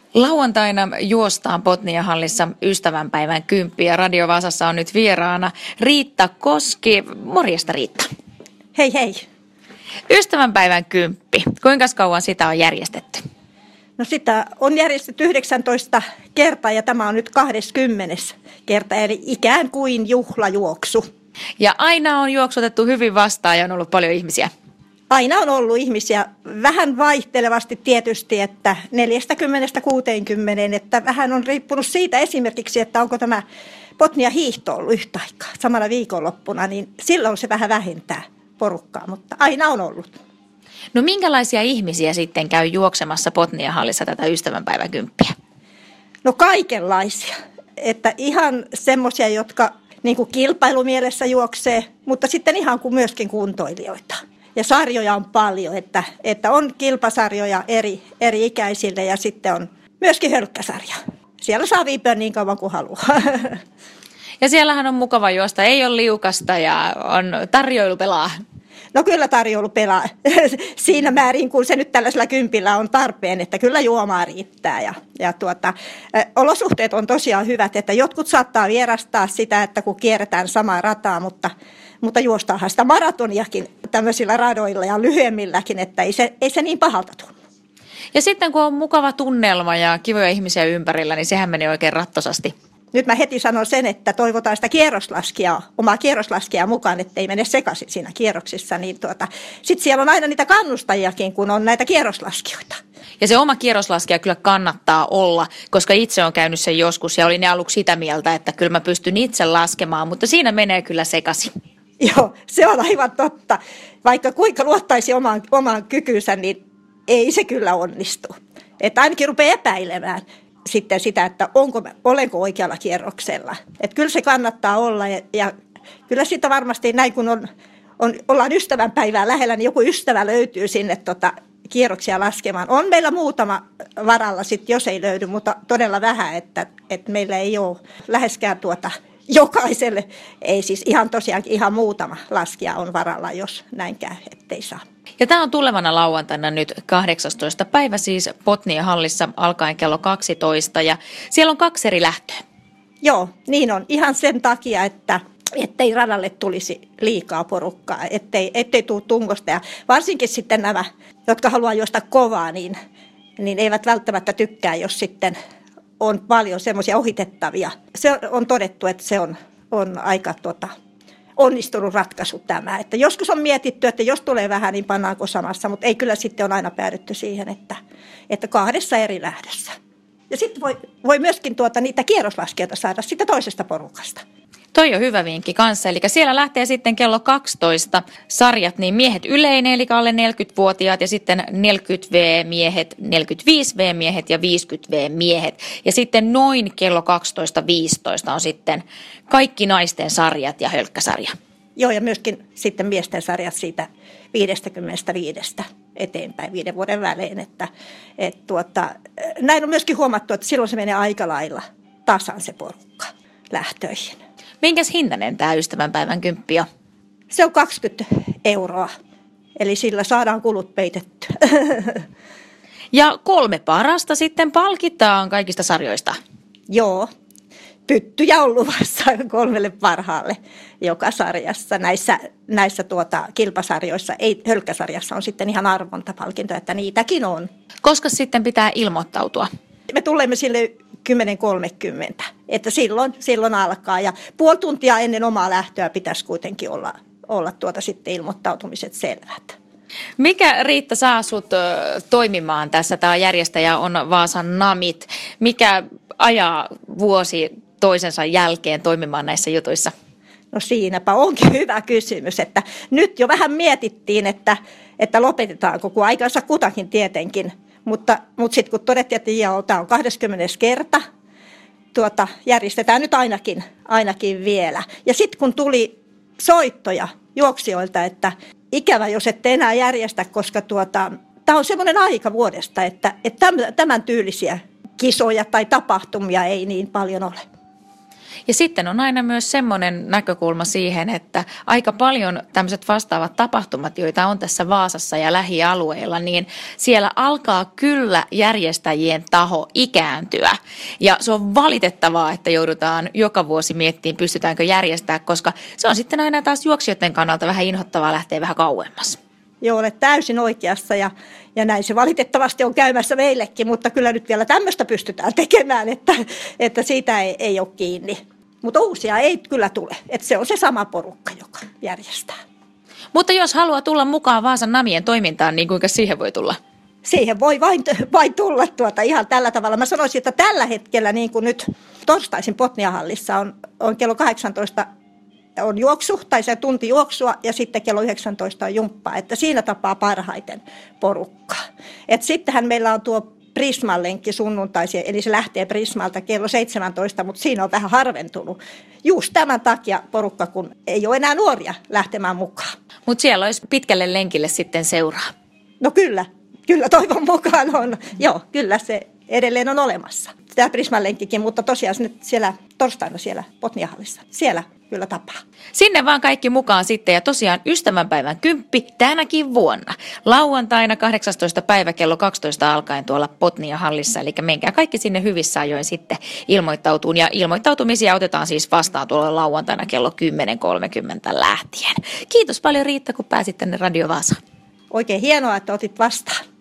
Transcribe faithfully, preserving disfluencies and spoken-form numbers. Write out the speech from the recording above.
Lauantaina juostaan Botniahallissa ystävänpäivän kymppi ja Radio Vaasassa on nyt vieraana Riitta Koski. Morjesta Riitta. Hei hei. Ystävänpäivän kymppi. Kuinka kauan sitä on järjestetty? No sitä on järjestetty yhdeksäntoista kertaa ja tämä on nyt kaksikymmentä kerta, eli ikään kuin juhlajuoksu. Ja aina on juoksutettu hyvin vastaan ja on ollut paljon ihmisiä. Aina on ollut ihmisiä, vähän vaihtelevasti tietysti, että neljäkymmentä kuusikymmentä, että vähän on riippunut siitä esimerkiksi, että onko tämä Botnia hiihto ollut yhtä aikaa samalla viikonloppuna, niin silloin se vähän vähentää porukkaa, mutta aina on ollut. No minkälaisia ihmisiä sitten käy juoksemassa Botniahallissa tätä ystävänpäivän kymppiä? No kaikenlaisia, että ihan semmoisia, jotka niin kuin kilpailumielessä juoksee, mutta sitten ihan kuin myöskin kuntoilijoita. Ja sarjoja on paljon, että, että on kilpasarjoja eri, eri ikäisille ja sitten on myöskin hölkkäsarja. Siellä saa viipyä niin kauan kuin haluaa. Ja siellähän on mukava juosta, ei ole liukasta ja on tarjoilu pelaa. No kyllä tarjoilu pelaa siinä määrin, kun se nyt tällaisella kympillä on tarpeen, että kyllä juomaa riittää. Ja, ja tuota, olosuhteet on tosiaan hyvät, että jotkut saattaa vierastaa sitä, että kun kierretään samaa rataa, mutta, mutta juostaahan sitä maratoniakin tämmöisillä radoilla ja lyhyemmilläkin, että ei se, ei se niin pahalta tunnu. Ja sitten kun on mukava tunnelma ja kivoja ihmisiä ympärillä, niin sehän menee oikein rattosasti. Nyt mä heti sanon sen, että toivotaan sitä kierroslaskijaa, omaa kierroslaskijaa mukaan, ettei mene sekaisin siinä kierroksissa. Niin tuota, sitten siellä on aina niitä kannustajiakin, kun on näitä kierroslaskijoita. Ja se oma kierroslaskija kyllä kannattaa olla, koska itse on käynyt sen joskus ja olin aluksi sitä mieltä, että kyllä mä pystyn itse laskemaan, mutta siinä menee kyllä sekaisin. Joo, se on aivan totta. Vaikka kuinka luottaisi omaan, omaan kykynsä, niin ei se kyllä onnistu. Että ainakin rupeaa epäilemään sitten sitä, että onko, olenko oikealla kierroksella. Että kyllä se kannattaa olla ja, ja kyllä sitä varmasti näin, kun on, on, ollaan ystävänpäivää lähellä, niin joku ystävä löytyy sinne tota, kierroksia laskemaan. On meillä muutama varalla sitten, jos ei löydy, mutta todella vähän, että, että meillä ei ole läheskään tuota jokaiselle. Ei siis ihan tosiaankin ihan muutama laskija on varalla, jos näin käy, ettei saa. Ja tämä on tulevana lauantaina nyt kahdeksastoista päivä siis Botniahallissa alkaen kello kaksitoista ja siellä on kaksi eri lähtöä. Joo, niin on. Ihan sen takia, että ettei radalle tulisi liikaa porukkaa, ettei, ettei tule tungosta. Ja varsinkin sitten nämä, jotka haluaa juosta kovaa, niin, niin eivät välttämättä tykkää, jos sitten on paljon semmoisia ohitettavia. Se on todettu, että se on, on aika tota, onnistunut ratkaisu tämä. Että joskus on mietitty, että jos tulee vähän, niin pannaanko samassa, mutta ei kyllä sitten on aina päädytty siihen, että, että kahdessa eri lähdössä. Ja sitten voi, voi myöskin tuota, niitä kierroslaskijoita saada sitä toisesta porukasta. Toi on hyvä vinkki kanssa, eli siellä lähtee sitten kello kaksitoista sarjat, niin miehet yleinen, eli alle neljäkymmentävuotiaat, ja sitten neljäkymmentä vuotiaat-miehet, neljäkymmentäviisi vuotiaat-miehet ja viisikymmentä vuotiaat-miehet. Ja sitten noin kello kaksitoista viisitoista on sitten kaikki naisten sarjat ja hölkkäsarja. Joo, ja myöskin sitten miesten sarjat siitä viisikymmentäviisi eteenpäin viiden vuoden välein. Että, et tuota, näin on myöskin huomattu, että silloin se menee aika lailla tasan se porukka lähtöihin. Minkäs hintainen tämä ystävänpäivän kymppi on? Se on kaksikymmentä euroa, eli sillä saadaan kulut peitettyä. Ja kolme parasta sitten palkitaan kaikista sarjoista. Joo, pyttyjä on luvassa kolmelle parhaalle joka sarjassa. Näissä, näissä tuota, kilpasarjoissa, ei hölkkäsarjassa on sitten ihan arvontapalkintoja, että niitäkin on. Koska sitten pitää ilmoittautua? Me tulemme sille kymmenen kolmekymmentä, että silloin, silloin alkaa ja puoli tuntia ennen omaa lähtöä pitäisi kuitenkin olla, olla tuota sitten ilmoittautumiset selvät. Mikä Riitta saa sut toimimaan tässä? Tämä järjestäjä on Vaasan Namit. Mikä ajaa vuosi toisensa jälkeen toimimaan näissä jutuissa? No siinäpä onkin hyvä kysymys, että nyt jo vähän mietittiin, että, että lopetetaanko, kun aikansa kutakin tietenkin. Mutta, mutta sitten kun todettiin, että joo, tämä on kaksikymmentä kerta, tuota, järjestetään nyt ainakin, ainakin vielä. Ja sitten kun tuli soittoja juoksijoilta, että ikävä, jos ette enää järjestä, koska tuota, tämä on semmoinen aika vuodesta, että, että tämän tyylisiä kisoja tai tapahtumia ei niin paljon ole. Ja sitten on aina myös semmoinen näkökulma siihen, että aika paljon tämmöiset vastaavat tapahtumat, joita on tässä Vaasassa ja lähialueilla, niin siellä alkaa kyllä järjestäjien taho ikääntyä. Ja se on valitettavaa, että joudutaan joka vuosi miettimään, pystytäänkö järjestämään, koska se on sitten aina taas juoksijoiden kannalta vähän inhottavaa lähteä vähän kauemmas. Joo, olet täysin oikeassa ja, ja näin se valitettavasti on käymässä meillekin, mutta kyllä nyt vielä tämmöistä pystytään tekemään, että, että siitä ei, ei ole kiinni. Mutta uusia ei kyllä tule, että se on se sama porukka, joka järjestää. Mutta jos haluaa tulla mukaan Vaasan Namien toimintaan, niin kuinka siihen voi tulla? Siihen voi vain, vain tulla tuota ihan tällä tavalla. Mä sanoisin, että tällä hetkellä niin kuin nyt torstaisin Botniahallissa on, on kello kahdeksantoista on juoksu tai se tunti juoksua ja sitten kello yhdeksäntoista on jumppaa, että siinä tapaa parhaiten porukkaa. Et sittenhän meillä on tuo Prisman lenkki sunnuntaisin, eli se lähtee Prismalta kello seitsemäntoista, mutta siinä on vähän harventunut. Just tämän takia porukka, kun ei ole enää nuoria lähtemään mukaan. Mutta siellä olisi pitkälle lenkille sitten seuraa. No kyllä, kyllä toivon mukaan on. Joo, kyllä se edelleen on olemassa. Tämä Prisman lenkkikin, mutta tosiaan siellä torstaina siellä Botniahallissa, siellä kyllä tapaa. Sinne vaan kaikki mukaan sitten ja tosiaan ystävänpäivän kymppi tänäkin vuonna. Lauantaina kahdeksastoista päivä kello kaksitoista alkaen tuolla Botniahallissa. Eli menkää kaikki sinne hyvissä ajoin sitten ilmoittautuun. Ja ilmoittautumisia otetaan siis vastaan tuolla lauantaina kello kymmenen kolmekymmentä lähtien. Kiitos paljon Riitta, kun pääsit tänne Radio Vaasaan. Oikein hienoa, että otit vastaan.